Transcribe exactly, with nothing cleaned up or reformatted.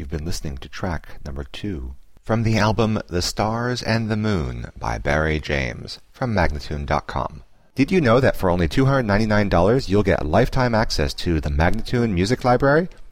You've been listening to track number two from the album The Stars and the Moon by Barry James from Magnatune dot com. Did you know that for only two hundred ninety-nine dollars you'll get lifetime access to the Magnatune Music Library?